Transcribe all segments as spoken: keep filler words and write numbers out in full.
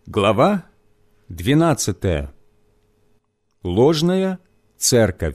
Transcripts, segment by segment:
Глава двенадцатая. Ложная церковь.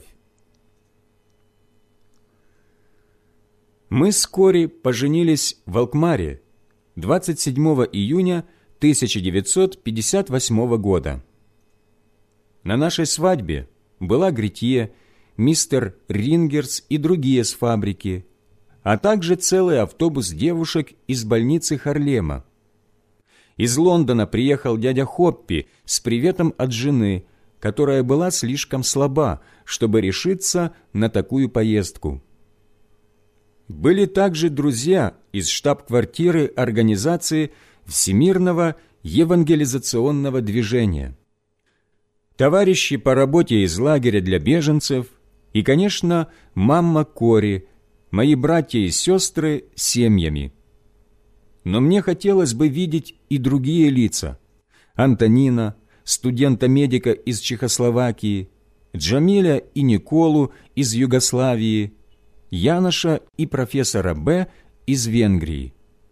Мы с Кори поженились в Алкмаре двадцать седьмого июня тысяча девятьсот пятьдесят восьмого года. На нашей свадьбе была Гретье, мистер Рингерс и другие с фабрики, а также целый автобус девушек из больницы Харлема. Из Лондона приехал дядя Хоппи с приветом от жены, которая была слишком слаба, чтобы решиться на такую поездку. Были также друзья из штаб-квартиры организации Всемирного евангелизационного движения, товарищи по работе из лагеря для беженцев и, конечно, мамма Кори, мои братья и сестры с семьями. Но мне хотелось бы видеть и другие лица: Антонина, студента-медика из Чехословакии, Джамиля и Николу из Югославии, Яноша и профессора Б. из Венгрии.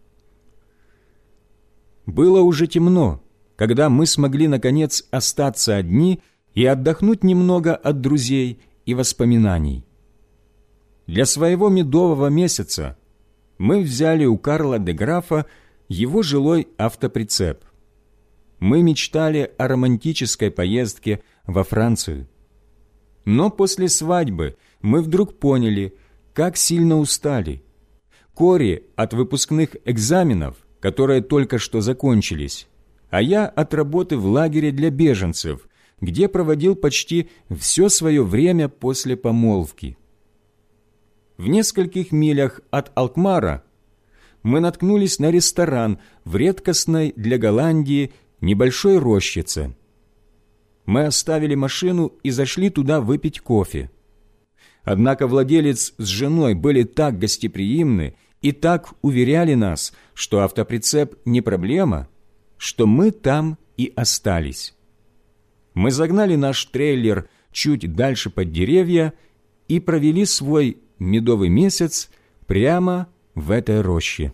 Было уже темно, когда мы смогли, наконец, остаться одни и отдохнуть немного от друзей и воспоминаний. Для своего медового месяца мы взяли у Карла де Графа его жилой автоприцеп. Мы мечтали о романтической поездке во Францию. Но после свадьбы мы вдруг поняли, как сильно устали. Кори от выпускных экзаменов, которые только что закончились, а я от работы в лагере для беженцев, где проводил почти все свое время после помолвки. В нескольких милях от Алкмара мы наткнулись на ресторан в редкостной для Голландии небольшой рощице. Мы оставили машину и зашли туда выпить кофе. Однако владелец с женой были так гостеприимны и так уверяли нас, что автоприцеп не проблема, что мы там и остались. Мы загнали наш трейлер чуть дальше под деревья и провели свой медовый месяц прямо в этой роще.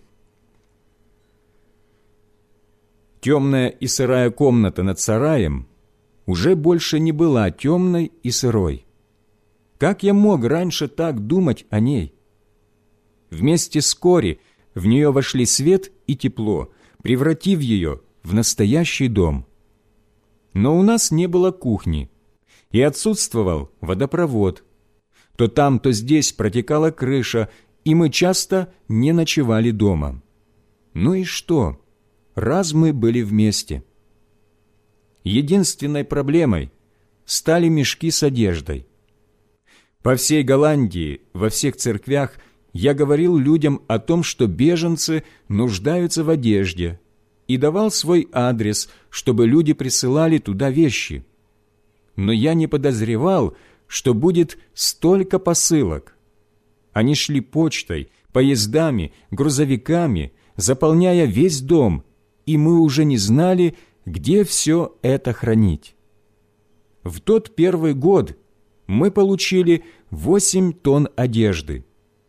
Темная и сырая комната над сараем уже больше не была темной и сырой. Как я мог раньше так думать о ней? Вместе с Кори в нее вошли свет и тепло, превратив ее в настоящий дом. Но у нас не было кухни, и отсутствовал водопровод. То там, то здесь протекала крыша, и мы часто не ночевали дома. Ну и что, раз мы были вместе? Единственной проблемой стали мешки с одеждой. По всей Голландии, во всех церквях я говорил людям о том, что беженцы нуждаются в одежде, и давал свой адрес, чтобы люди присылали туда вещи. Но я не подозревал, что будет столько посылок. Они шли почтой, поездами, грузовиками, заполняя весь дом, и мы уже не знали, где все это хранить. В тот первый год мы получили восемь тонн одежды.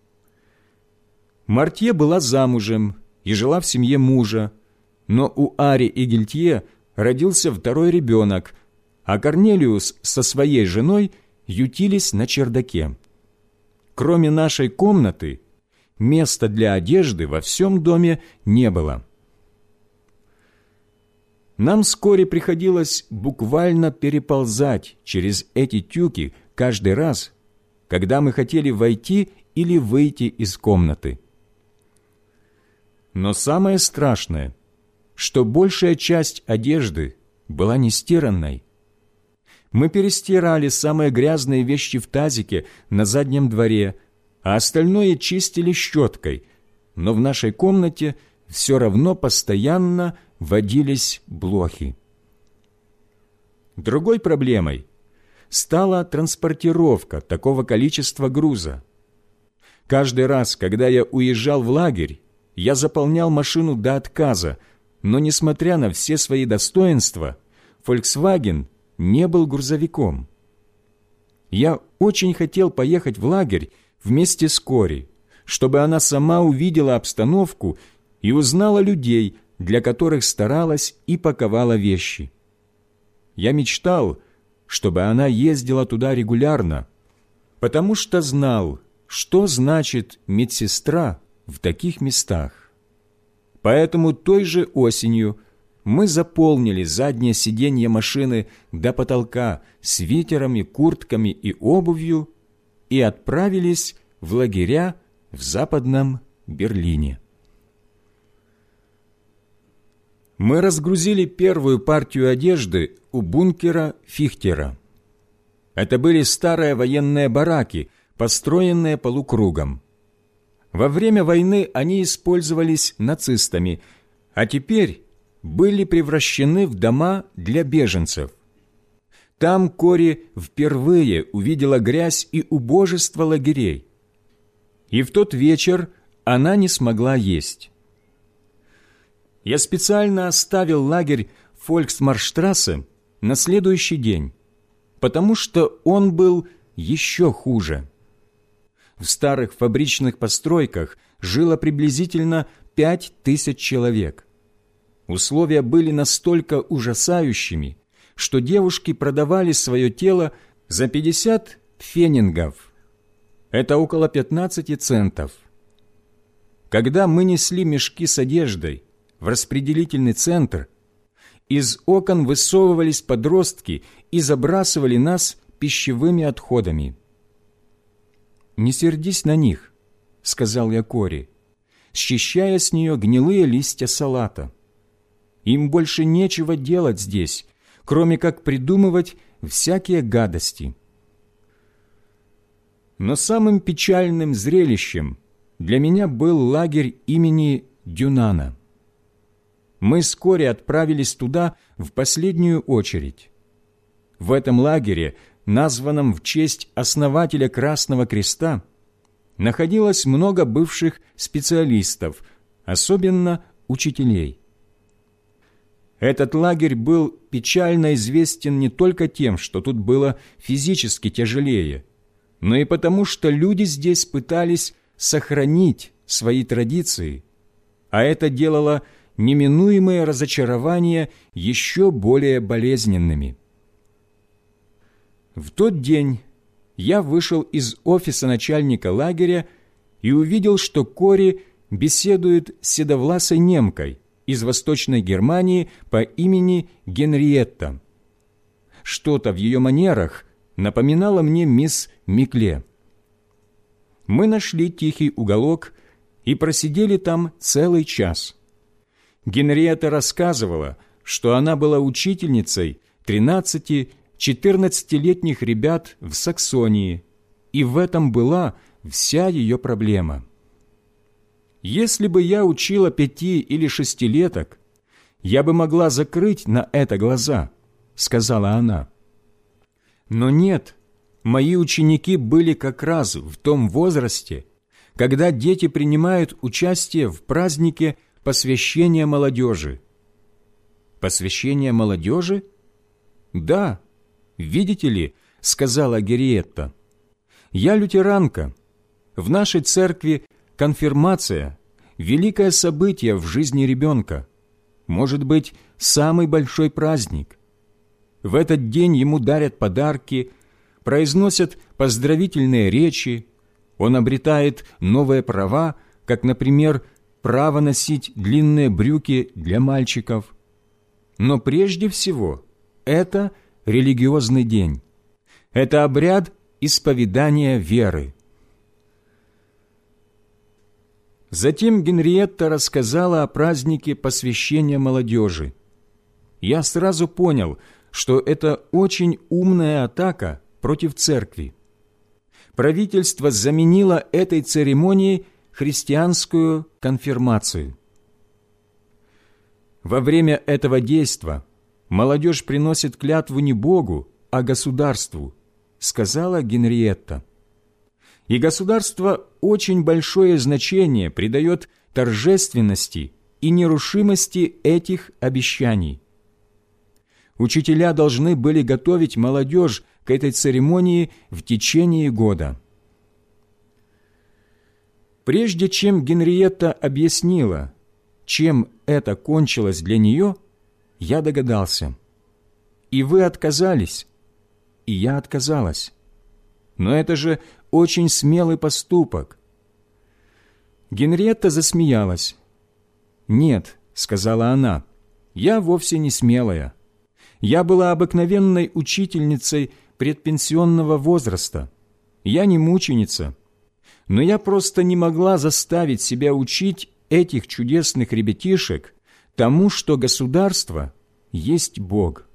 Мартье была замужем и жила в семье мужа, но у Ари и Гильтье родился второй ребенок, а Корнелиус со своей женой ютились на чердаке. Кроме нашей комнаты, места для одежды во всем доме не было. Нам вскоре приходилось буквально переползать через эти тюки каждый раз, когда мы хотели войти или выйти из комнаты. Но самое страшное, что большая часть одежды была нестиранной. Мы перестирали самые грязные вещи в тазике на заднем дворе, а остальное чистили щеткой, но в нашей комнате все равно постоянно водились блохи. Другой проблемой стала транспортировка такого количества груза. Каждый раз, когда я уезжал в лагерь, я заполнял машину до отказа, но, несмотря на все свои достоинства, Volkswagen не был грузовиком. Я очень хотел поехать в лагерь вместе с Кори, чтобы она сама увидела обстановку и узнала людей, для которых старалась и паковала вещи. Я мечтал, чтобы она ездила туда регулярно, потому что знал, что значит медсестра в таких местах. Поэтому той же осенью мы заполнили заднее сиденье машины до потолка свитерами, куртками и обувью и отправились в лагеря в Западном Берлине. Мы разгрузили первую партию одежды у бункера Фихтера. Это были старые военные бараки, построенные полукругом. Во время войны они использовались нацистами, а теперь были превращены в дома для беженцев. Там Кори впервые увидела грязь и убожество лагерей. И в тот вечер она не смогла есть. Я специально оставил лагерь Фольксмарштрассе на следующий день, потому что он был еще хуже. В старых фабричных постройках жило приблизительно пять тысяч человек. Условия были настолько ужасающими, что девушки продавали свое тело за пятьдесят пфенингов. Это около пятнадцати центов. Когда мы несли мешки с одеждой в распределительный центр, из окон высовывались подростки и забрасывали нас пищевыми отходами. «Не сердись на них», — сказал я Кори, счищая с нее гнилые листья салата. «Им больше нечего делать здесь, кроме как придумывать всякие гадости». Но самым печальным зрелищем для меня был лагерь имени Дюнана. Мы вскоре отправились туда в последнюю очередь. В этом лагере, названном в честь основателя Красного Креста, находилось много бывших специалистов, особенно учителей. Этот лагерь был печально известен не только тем, что тут было физически тяжелее, но и потому, что люди здесь пытались сохранить свои традиции, а это делало неминуемые разочарования еще более болезненными. В тот день я вышел из офиса начальника лагеря и увидел, что Кори беседует с седовласой немкой из Восточной Германии по имени Генриетта. Что-то в ее манерах напоминало мне мисс Микле. Мы нашли тихий уголок и просидели там целый час. Генриетта рассказывала, что она была учительницей тринадцати-четырнадцатилетних ребят в Саксонии, и в этом была вся ее проблема. «Если бы я учила пяти- или шестилеток, я бы могла закрыть на это глаза», — сказала она. «Но нет, мои ученики были как раз в том возрасте, когда дети принимают участие в празднике посвящения молодежи». «Посвящение молодежи?» «Да, видите ли, — сказала Генриетта, — я лютеранка. В нашей церкви конфирмация — великое событие в жизни ребенка, может быть, самый большой праздник. В этот день ему дарят подарки, произносят поздравительные речи, он обретает новые права, как, например, право носить длинные брюки для мальчиков. Но прежде всего это религиозный день. Это обряд исповедания веры. Затем Генриетта рассказала о празднике посвящения молодежи. Я сразу понял, что это очень умная атака против церкви. Правительство заменило этой церемонией христианскую конфирмацию. Во время этого действа молодежь приносит клятву не Богу, а государству, сказала Генриетта. И государство очень большое значение придает торжественности и нерушимости этих обещаний. Учителя должны были готовить молодежь к этой церемонии в течение года. Прежде чем Генриетта объяснила, чем это кончилось для нее, я догадался. И вы отказались, и я отказалась. Но это же очень смелый поступок». Генриетта засмеялась. «Нет», — сказала она, — «я вовсе не смелая. Я была обыкновенной учительницей предпенсионного возраста. Я не мученица. Но я просто не могла заставить себя учить этих чудесных ребятишек тому, что государство есть Бог».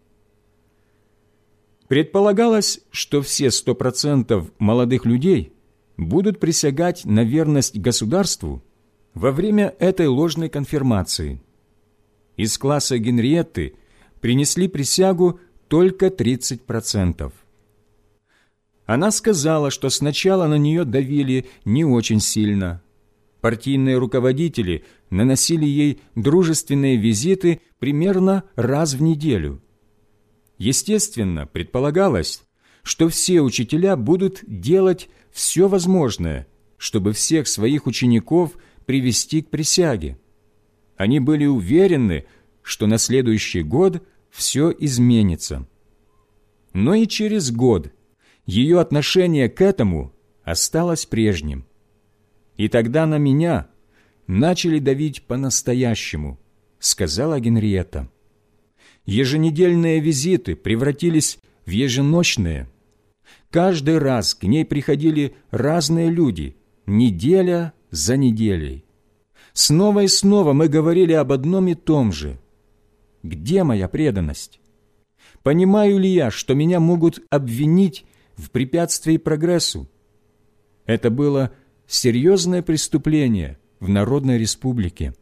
Предполагалось, что все сто процентов молодых людей будут присягать на верность государству во время этой ложной конфирмации. Из класса Генриетты принесли присягу только тридцать процентов. Она сказала, что сначала на нее давили не очень сильно. Партийные руководители наносили ей дружественные визиты примерно раз в неделю. Естественно, предполагалось, что все учителя будут делать все возможное, чтобы всех своих учеников привести к присяге. Они были уверены, что на следующий год все изменится. Но и через год ее отношение к этому осталось прежним. И тогда на меня начали давить по-настоящему, сказала Генриетта. Еженедельные визиты превратились в еженочные. Каждый раз к ней приходили разные люди, неделя за неделей. Снова и снова мы говорили об одном и том же. Где моя преданность? Понимаю ли я, что меня могут обвинить в препятствии прогрессу? Это было серьезное преступление в Народной Республике.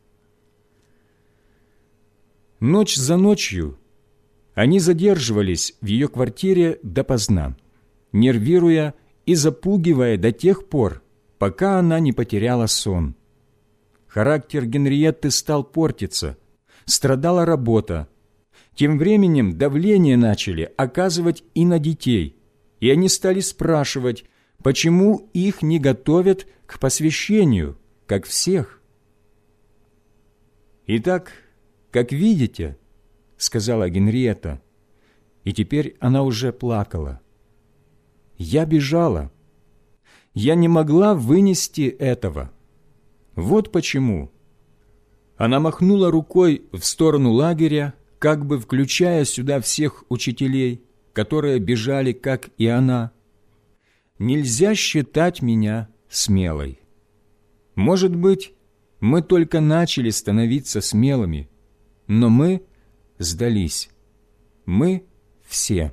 Ночь за ночью они задерживались в ее квартире допоздна, нервируя и запугивая до тех пор, пока она не потеряла сон. Характер Генриетты стал портиться, страдала работа. Тем временем давление начали оказывать и на детей, и они стали спрашивать, почему их не готовят к посвящению, как всех. «Итак, как видите, — сказала Генриетта, и теперь она уже плакала, — я бежала. Я не могла вынести этого. Вот почему». Она махнула рукой в сторону лагеря, как бы включая сюда всех учителей, которые бежали, как и она. «Нельзя считать меня смелой. Может быть, мы только начали становиться смелыми, но мы сдались. Мы все».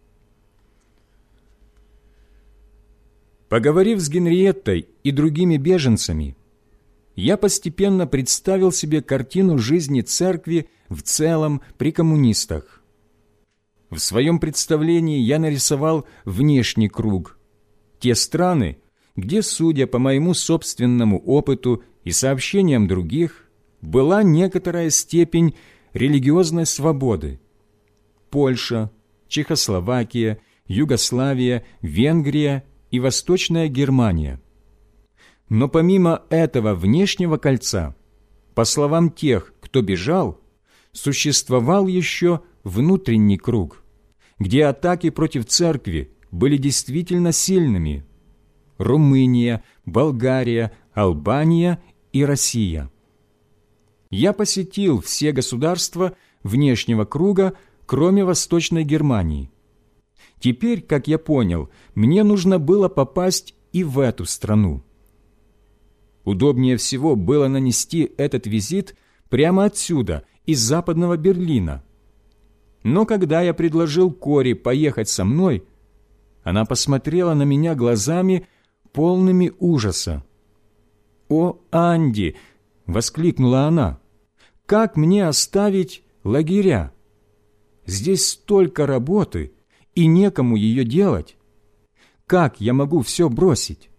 Поговорив с Генриеттой и другими беженцами, я постепенно представил себе картину жизни церкви в целом при коммунистах. В своем представлении я нарисовал внешний круг, те страны, где, судя по моему собственному опыту и сообщениям других, была некоторая степень религиозной свободы. Польша, Чехословакия, Югославия, Венгрия и Восточная Германия. Но помимо этого внешнего кольца, по словам тех, кто бежал, существовал еще внутренний круг, где атаки против церкви были действительно сильными. Румыния, Болгария, Албания и Россия. Я посетил все государства внешнего круга, кроме Восточной Германии. Теперь, как я понял, мне нужно было попасть и в эту страну. Удобнее всего было нанести этот визит прямо отсюда, из Западного Берлина. Но когда я предложил Кори поехать со мной, она посмотрела на меня глазами, полными ужаса. «О, Анди!» — воскликнула она. «Как мне оставить лагеря? Здесь столько работы, и некому ее делать. Как я могу все бросить?»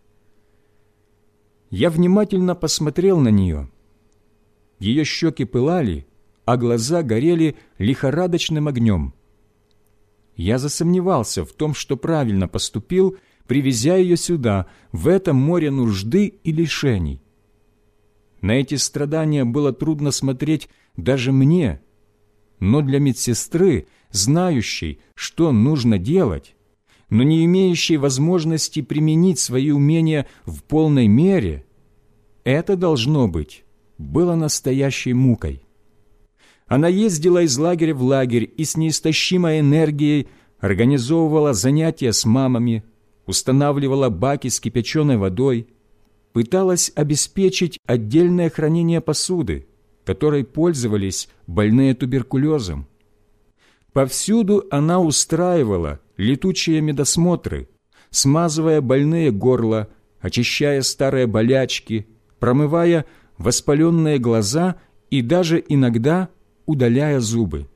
Я внимательно посмотрел на нее. Ее щеки пылали, а глаза горели лихорадочным огнем. Я засомневался в том, что правильно поступил, привезя ее сюда, в это море нужды и лишений. На эти страдания было трудно смотреть даже мне, но для медсестры, знающей, что нужно делать, но не имеющей возможности применить свои умения в полной мере, это, должно быть, было настоящей мукой. Она ездила из лагеря в лагерь и с неистощимой энергией организовывала занятия с мамами, устанавливала баки с кипяченой водой, пыталась обеспечить отдельное хранение посуды, которой пользовались больные туберкулезом. Повсюду она устраивала летучие медосмотры, смазывая больные горла, очищая старые болячки, промывая воспаленные глаза и даже иногда удаляя зубы.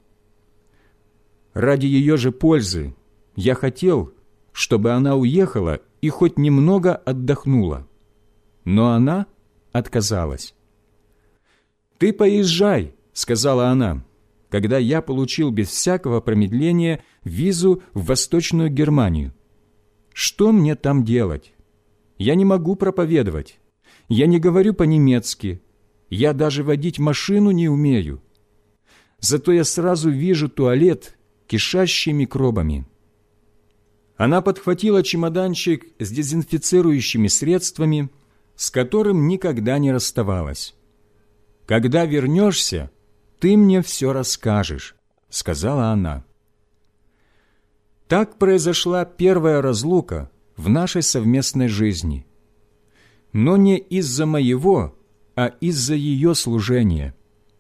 Ради ее же пользы я хотел, чтобы она уехала и хоть немного отдохнула. Но она отказалась. «Ты поезжай», — сказала она, когда я получил без всякого промедления визу в Восточную Германию. «Что мне там делать? Я не могу проповедовать. Я не говорю по-немецки. Я даже водить машину не умею. Зато я сразу вижу туалет, кишащий микробами». Она подхватила чемоданчик с дезинфицирующими средствами, с которым никогда не расставалась. «Когда вернешься, ты мне все расскажешь», — сказала она. Так произошла первая разлука в нашей совместной жизни. Но не из-за моего, а из-за ее служения.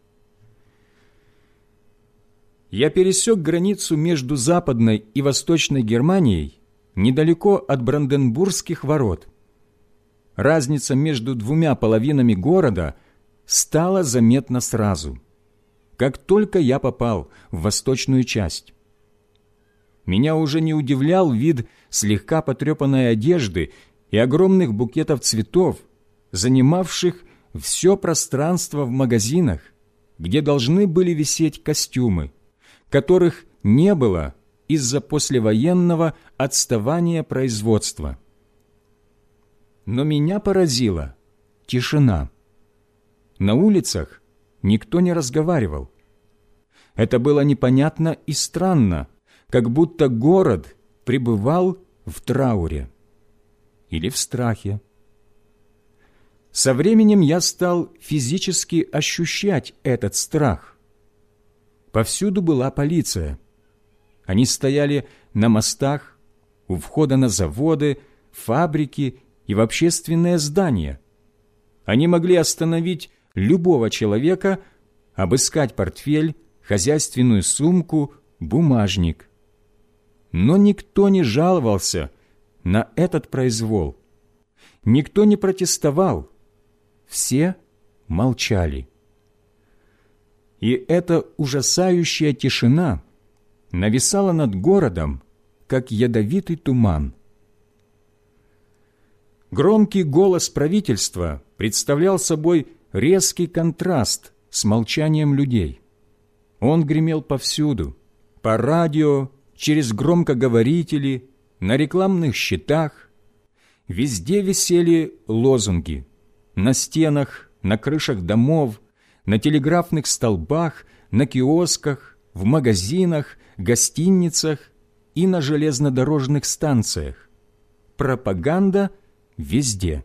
Я пересек границу между Западной и Восточной Германией недалеко от Бранденбургских ворот. Разница между двумя половинами города стала заметна сразу, как только я попал в восточную часть. Меня уже не удивлял вид слегка потрепанной одежды и огромных букетов цветов, занимавших все пространство в магазинах, где должны были висеть костюмы, которых не было из-за послевоенного отставания производства. Но меня поразила тишина. На улицах никто не разговаривал. Это было непонятно и странно, как будто город пребывал в трауре или в страхе. Со временем я стал физически ощущать этот страх. Повсюду была полиция. Они стояли на мостах, у входа на заводы, фабрики и в общественные здания. Они могли остановить любого человека, обыскать портфель, хозяйственную сумку, бумажник. Но никто не жаловался на этот произвол. Никто не протестовал. Все молчали. И эта ужасающая тишина нависала над городом, как ядовитый туман. Громкий голос правительства представлял собой резкий контраст с молчанием людей. Он гремел повсюду, по радио, через громкоговорители, на рекламных щитах. Везде висели лозунги. На стенах, на крышах домов, на телеграфных столбах, на киосках, в магазинах, гостиницах и на железнодорожных станциях. Пропаганда везде.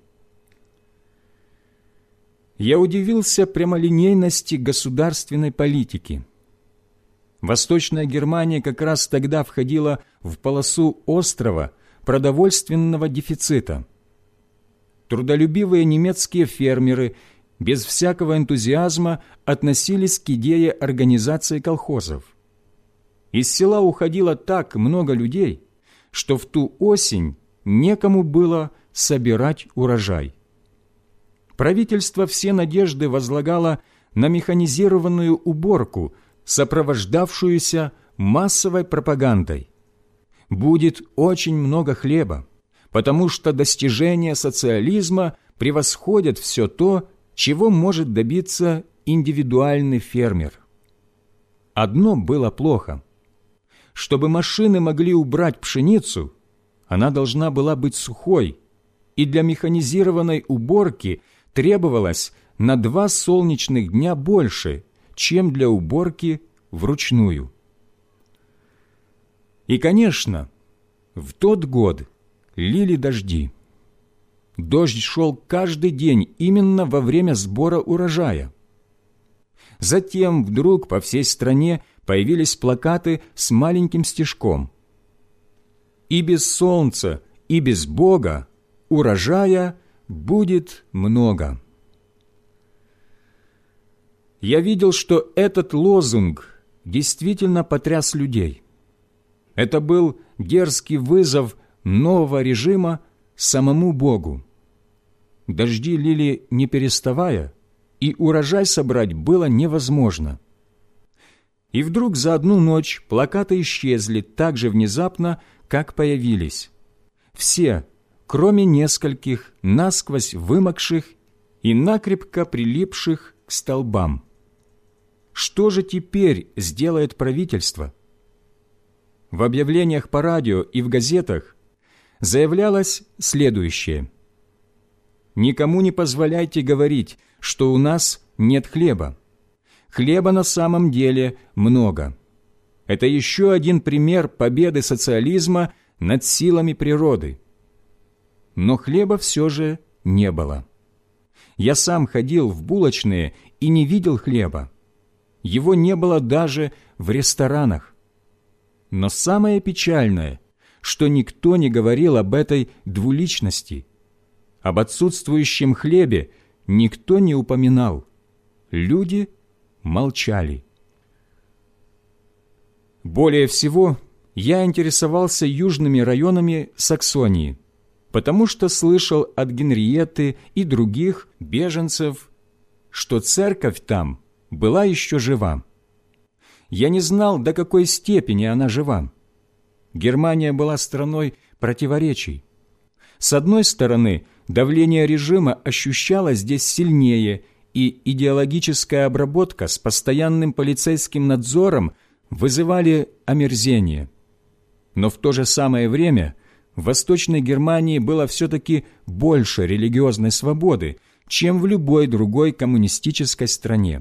Я удивился прямолинейности государственной политики. Восточная Германия как раз тогда входила в полосу острого продовольственного дефицита. Трудолюбивые немецкие фермеры без всякого энтузиазма относились к идее организации колхозов. Из села уходило так много людей, что в ту осень некому было собирать урожай. Правительство все надежды возлагало на механизированную уборку, сопровождавшуюся массовой пропагандой. Будет очень много хлеба, потому что достижения социализма превосходят все то, чего может добиться индивидуальный фермер. Одно было плохо. Чтобы машины могли убрать пшеницу, она должна была быть сухой, и для механизированной уборки требовалось на два солнечных дня больше, чем для уборки вручную. И, конечно, в тот год лили дожди. Дождь шел каждый день именно во время сбора урожая. Затем вдруг по всей стране появились плакаты с маленьким стишком: «И без солнца, и без Бога урожая будет много». Я видел, что этот лозунг действительно потряс людей. Это был дерзкий вызов нового режима самому Богу. Дожди лили не переставая, и урожай собрать было невозможно. И вдруг за одну ночь плакаты исчезли так же внезапно, как появились. Все, кроме нескольких, насквозь вымокших и накрепко прилипших к столбам. Что же теперь сделает правительство? В объявлениях по радио и в газетах заявлялось следующее: «Никому не позволяйте говорить, что у нас нет хлеба. Хлеба на самом деле много. Это еще один пример победы социализма над силами природы». Но хлеба все же не было. Я сам ходил в булочные и не видел хлеба. Его не было даже в ресторанах. Но самое печальное, что никто не говорил об этой двуличности. Об отсутствующем хлебе никто не упоминал. Люди молчали. Более всего я интересовался южными районами Саксонии, потому что слышал от Генриетты и других беженцев, что церковь там была еще жива. Я не знал, до какой степени она жива. Германия была страной противоречий. С одной стороны, давление режима ощущалось здесь сильнее, и идеологическая обработка с постоянным полицейским надзором вызывали омерзение. Но в то же самое время в Восточной Германии было все-таки больше религиозной свободы, чем в любой другой коммунистической стране.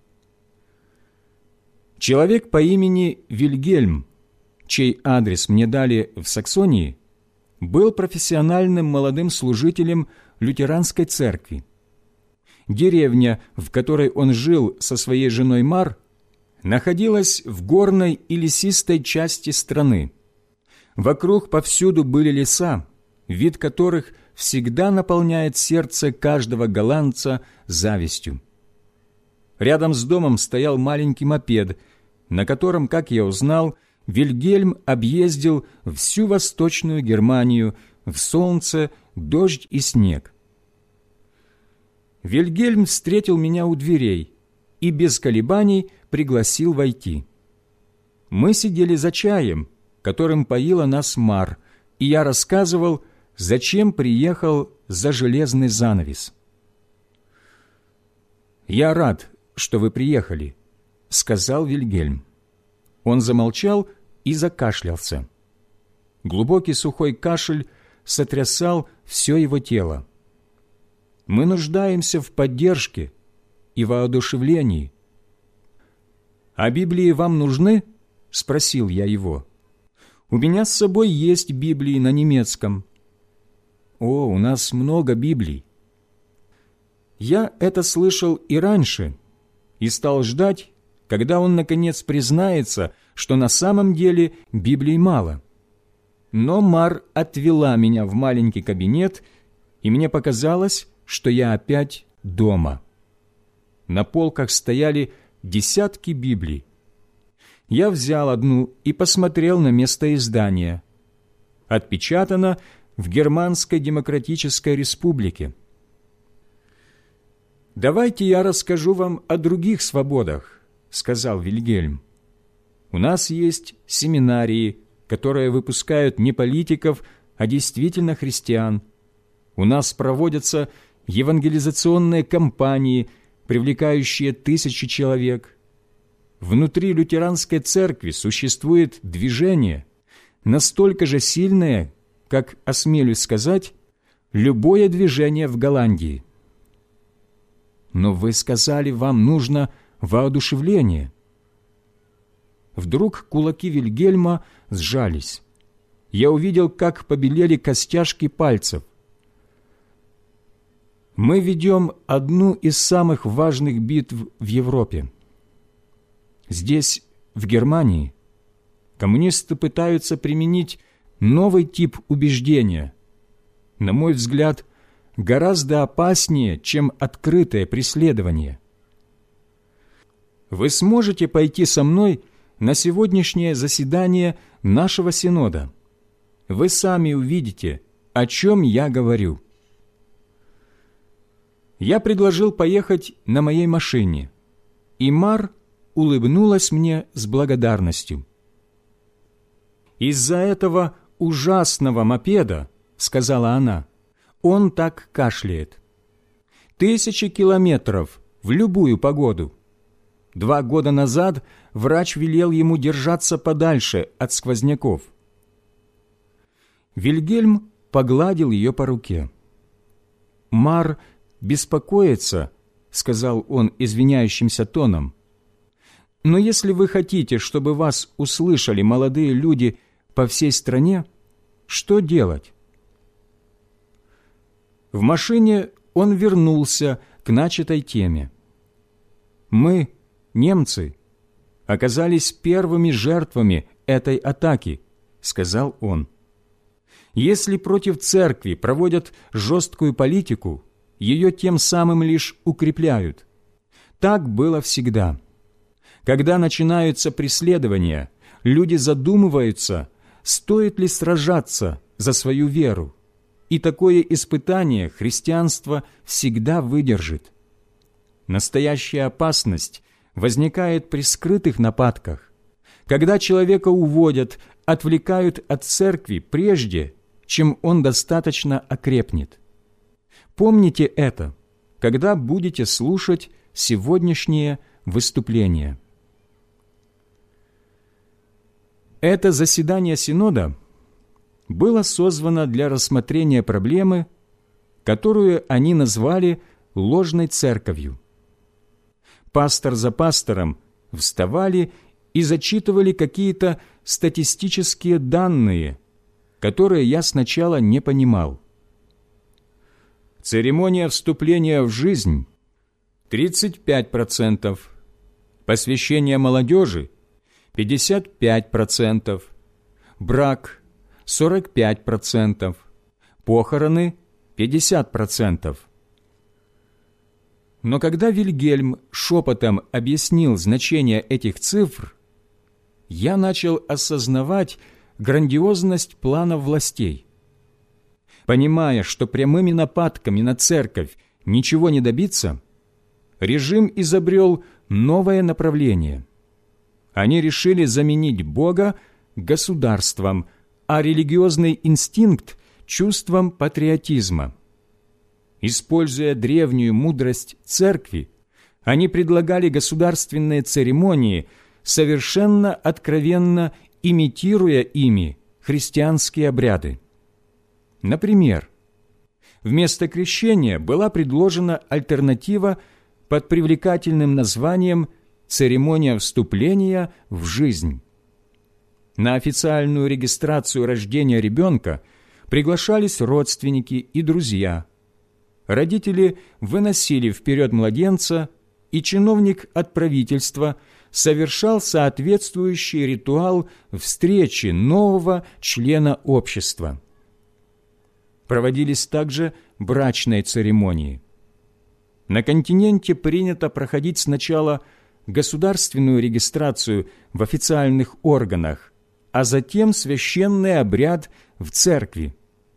Человек по имени Вильгельм, чей адрес мне дали в Саксонии, был профессиональным молодым служителем лютеранской церкви. Деревня, в которой он жил со своей женой Мар, находилась в горной и лесистой части страны. Вокруг повсюду были леса, вид которых всегда наполняет сердце каждого голландца завистью. Рядом с домом стоял маленький мопед, на котором, как я узнал, Вильгельм объездил всю Восточную Германию в солнце, дождь и снег. Вильгельм встретил меня у дверей и без колебаний пригласил войти. Мы сидели за чаем, которым поила нас Мар, и я рассказывал, зачем приехал за железный занавес. «Я рад, что вы приехали», — сказал Вильгельм. Он замолчал и закашлялся. Глубокий сухой кашель сотрясал все его тело. «Мы нуждаемся в поддержке и воодушевлении». «А Библии вам нужны?» — спросил я его. «У меня с собой есть Библии на немецком». «О, у нас много Библий». Я это слышал и раньше, и стал ждать, когда он, наконец, признается, что на самом деле Библий мало. Но Мар отвела меня в маленький кабинет, и мне показалось, что я опять дома. На полках стояли десятки Библий. Я взял одну и посмотрел на место издания. Отпечатано в Германской Демократической Республике. «Давайте я расскажу вам о других свободах», — сказал Вильгельм. «У нас есть семинарии, которые выпускают не политиков, а действительно христиан. У нас проводятся евангелизационные кампании, привлекающие тысячи человек. Внутри лютеранской церкви существует движение, настолько же сильное, как, осмелюсь сказать, любое движение в Голландии». но вы сказали, вам нужно воодушевление». Вдруг кулаки Вильгельма сжались. Я увидел, как побелели костяшки пальцев. Мы ведем одну из самых важных битв в Европе. Здесь, в Германии, коммунисты пытаются применить новый тип убеждения, на мой взгляд, гораздо опаснее, чем открытое преследование. Вы сможете пойти со мной на сегодняшнее заседание нашего Синода. Вы сами увидите, о чем я говорю. Я предложил поехать на моей машине, и Мар улыбнулась мне с благодарностью. «Из-за этого ужасного мопеда, — сказала она, — он так кашляет. Тысячи километров в любую погоду. Два года назад врач велел ему держаться подальше от сквозняков». Вильгельм погладил ее по руке. «Мар беспокоится, — сказал он извиняющимся тоном, — но если вы хотите, чтобы вас услышали молодые люди по всей стране, что делать?» В машине он вернулся к начатой теме. «Мы, немцы, оказались первыми жертвами этой атаки», — сказал он. «Если против церкви проводят жесткую политику, ее тем самым лишь укрепляют. Так было всегда. Когда начинаются преследования, люди задумываются, стоит ли сражаться за свою веру, и такое испытание христианство всегда выдержит. Настоящая опасность возникает при скрытых нападках, когда человека уводят, отвлекают от церкви прежде, чем он достаточно окрепнет. Помните это, когда будете слушать сегодняшнее выступление. Это заседание Синода было созвано для рассмотрения проблемы, которую они назвали ложной церковью. Пастор за пастором вставали и зачитывали какие-то статистические данные, которые я сначала не понимал. Церемония вступления в жизнь – тридцать пять процентов, посвящение молодежи – пятьдесят пять процентов, брак – сорок пять процентов, похороны – пятьдесят процентов. Но когда Вильгельм шепотом объяснил значение этих цифр, я начал осознавать грандиозность плана властей. Понимая, что прямыми нападками на церковь ничего не добиться, режим изобрел новое направление. Они решили заменить Бога государством, а религиозный инстинкт – чувством патриотизма. Используя древнюю мудрость церкви, они предлагали государственные церемонии, совершенно откровенно имитируя ими христианские обряды. Например, вместо крещения была предложена альтернатива под привлекательным названием «Церемония вступления в жизнь». На официальную регистрацию рождения ребенка приглашались родственники и друзья. Родители выносили вперед младенца, и чиновник от правительства совершал соответствующий ритуал встречи нового члена общества. Проводились также брачные церемонии. На континенте принято проходить сначала государственную регистрацию в официальных органах, а затем священный обряд в церкви.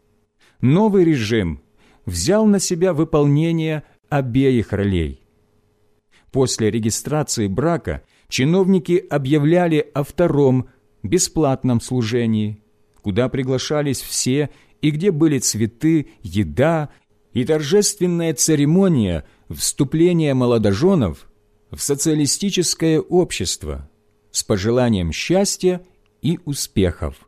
Новый режим взял на себя выполнение обеих ролей. После регистрации брака чиновники объявляли о втором бесплатном служении, куда приглашались все и где были цветы, еда и торжественная церемония вступления молодоженов в социалистическое общество с пожеланием счастья и успехов.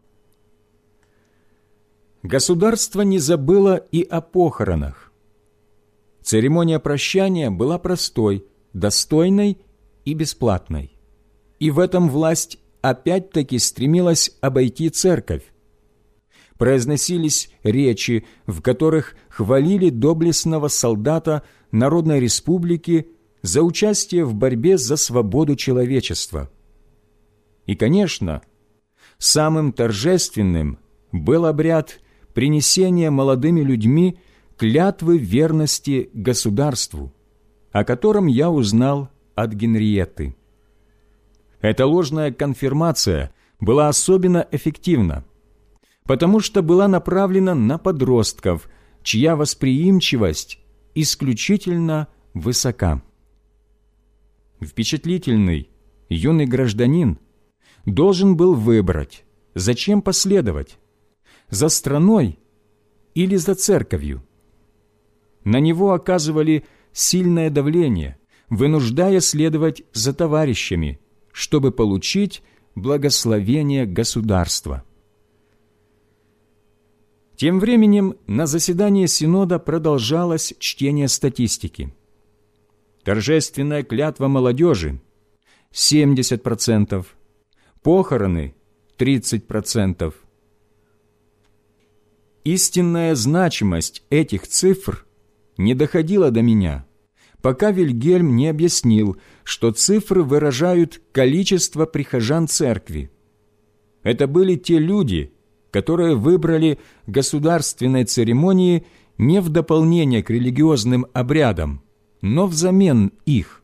Государство не забыло и о похоронах. церемония прощания была простой, достойной и бесплатной. И в этом власть опять-таки стремилась обойти церковь. Произносились речи, в которых хвалили доблестного солдата Народной Республики за участие в борьбе за свободу человечества. И, конечно, самым торжественным был обряд принесения молодыми людьми клятвы верности государству, о котором я узнал от Генриетты. Эта ложная конфирмация была особенно эффективна, потому что была направлена на подростков, чья восприимчивость исключительно высока. Впечатлительный юный гражданин должен был выбрать, зачем последовать, за страной или за церковью. На него оказывали сильное давление, вынуждая следовать за товарищами, чтобы получить благословение государства. Тем временем на заседании Синода продолжалось чтение статистики. Торжественная клятва молодежи – семьдесят процентов, похороны – тридцать процентов. Истинная значимость этих цифр не доходила до меня, пока Вильгельм не объяснил, что цифры выражают количество прихожан церкви. Это были те люди, которые выбрали государственной церемонии не в дополнение к религиозным обрядам, но взамен их.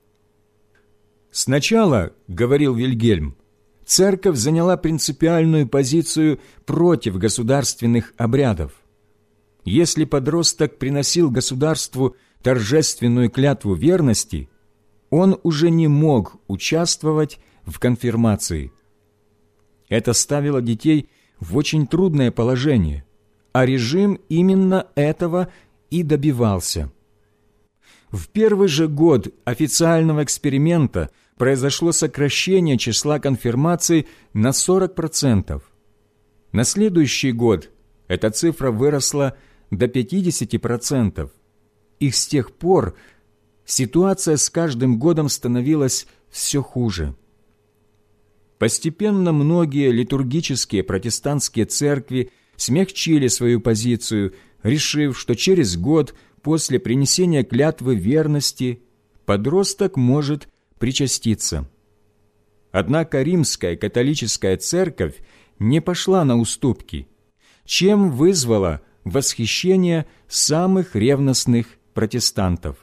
«Сначала, — говорил Вильгельм, — церковь заняла принципиальную позицию против государственных обрядов. Если подросток приносил государству торжественную клятву верности, он уже не мог участвовать в конфирмации. Это ставило детей в очень трудное положение, а режим именно этого и добивался. В первый же год официального эксперимента произошло сокращение числа конфирмаций на сорок процентов. На следующий год эта цифра выросла до пятидесяти процентов, и с тех пор ситуация с каждым годом становилась все хуже. Постепенно многие литургические протестантские церкви смягчили свою позицию, решив, что через год после принесения клятвы верности подросток может причаститься. Однако римская католическая церковь не пошла на уступки, чем вызвала восхищение самых ревностных протестантов.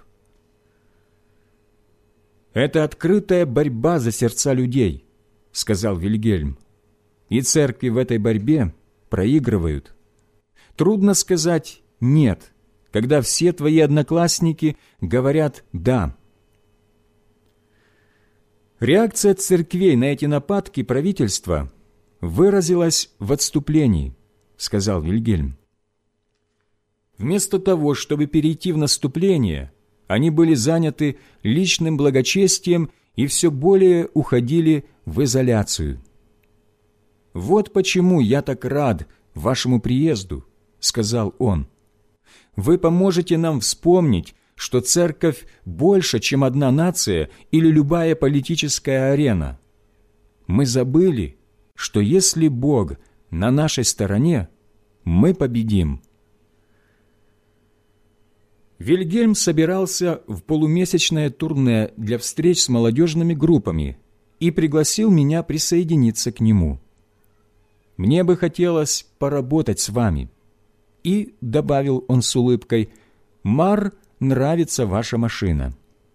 «Это открытая борьба за сердца людей», — сказал Вильгельм, «и церкви в этой борьбе проигрывают. Трудно сказать «нет», когда все твои одноклассники говорят «да». Реакция церквей на эти нападки правительства выразилась в отступлении, сказал Вильгельм. Вместо того, чтобы перейти в наступление, они были заняты личным благочестием и все более уходили в изоляцию. «Вот почему я так рад вашему приезду», — сказал он. «Вы поможете нам вспомнить, что церковь больше, чем одна нация или любая политическая арена. Мы забыли, что если Бог на нашей стороне, мы победим». Вильгельм собирался в полумесячное турне для встреч с молодежными группами и пригласил меня присоединиться к нему. «Мне бы хотелось поработать с вами». И, добавил он с улыбкой, «Мар нравится ваша машина».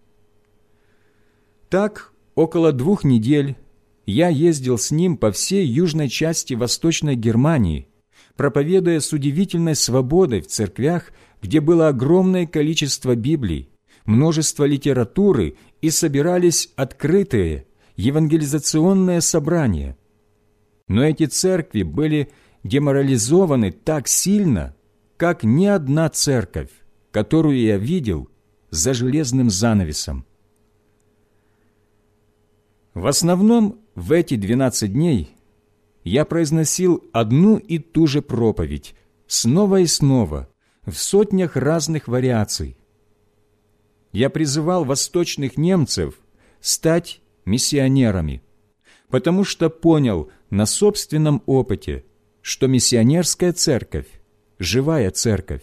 Так, около двух недель я ездил с ним по всей южной части Восточной Германии, проповедуя с удивительной свободой в церквях, где было огромное количество Библий, множество литературы и собирались открытые евангелизационные собрания. Но эти церкви были деморализованы так сильно, как ни одна церковь, которую я видел за железным занавесом. В основном в эти двенадцать дней я произносил одну и ту же проповедь снова и снова, в сотнях разных вариаций, я призывал восточных немцев стать миссионерами, потому что понял на собственном опыте, что миссионерская церковь – живая церковь.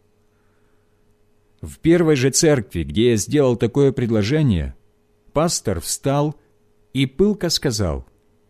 В первой же церкви, где я сделал такое предложение, пастор встал и пылко сказал: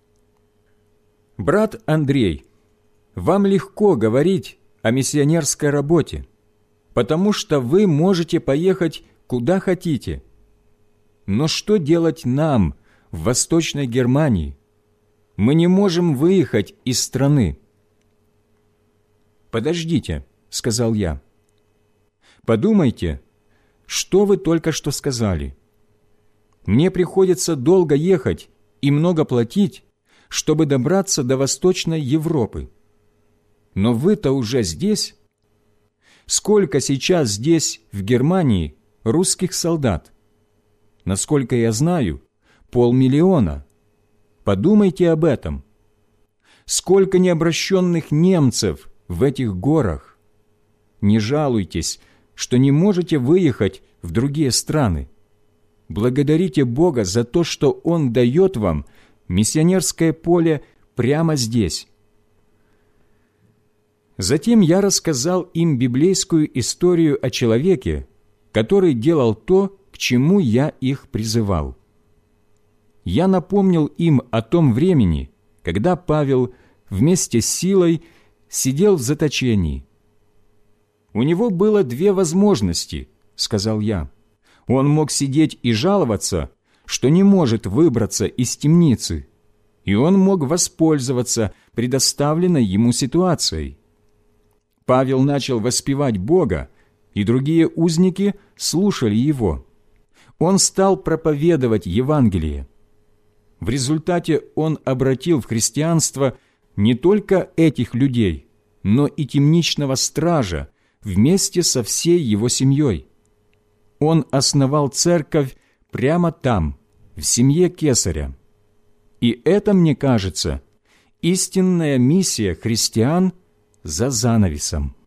«Брат Андрей, вам легко говорить о миссионерской работе, потому что вы можете поехать куда хотите. Но что делать нам в Восточной Германии? Мы не можем выехать из страны». «Подождите», — сказал я. «Подумайте, что вы только что сказали. Мне приходится долго ехать и много платить, чтобы добраться до Восточной Европы. Но вы-то уже здесь. Сколько сейчас здесь, в Германии, русских солдат? Насколько я знаю, полмиллиона. Подумайте об этом. Сколько необращенных немцев в этих горах? Не жалуйтесь, что не можете выехать в другие страны. Благодарите Бога за то, что Он дает вам миссионерское поле прямо здесь». Затем я рассказал им библейскую историю о человеке, который делал то, к чему я их призывал. Я напомнил им о том времени, когда Павел вместе с Силой сидел в заточении. «У него было две возможности», — сказал я. «Он мог сидеть и жаловаться, что не может выбраться из темницы, и он мог воспользоваться предоставленной ему ситуацией. Павел начал воспевать Бога, и другие узники слушали его. Он стал проповедовать Евангелие. В результате он обратил в христианство не только этих людей, но и темничного стража вместе со всей его семьей. Он основал церковь прямо там, в семье кесаря. И это, мне кажется, истинная миссия христиан за занавесом».